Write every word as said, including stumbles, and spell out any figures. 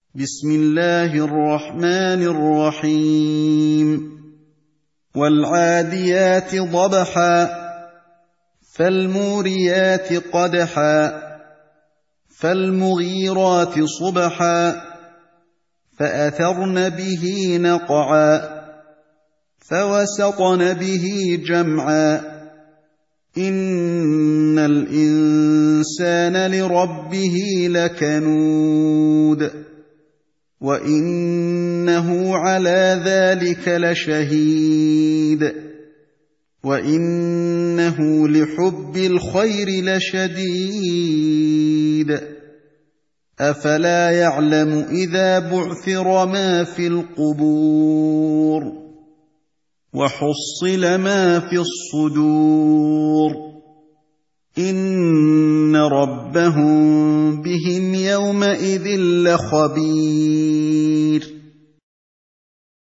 بسم الله الرحمن الرحيم والعاديات ضبحا فالموريات قدحا فالمغيرات صبحا فأثرن به نقعا فوسطن به جمعا إن الإنسان لربه لكنود وإنه على ذلك لشهيد وإنه لحب الخير لشديد أفلا يعلم إذا بعثر ما في القبور وحصل ما في الصدور إن ربهم بهم يومئذ لخبير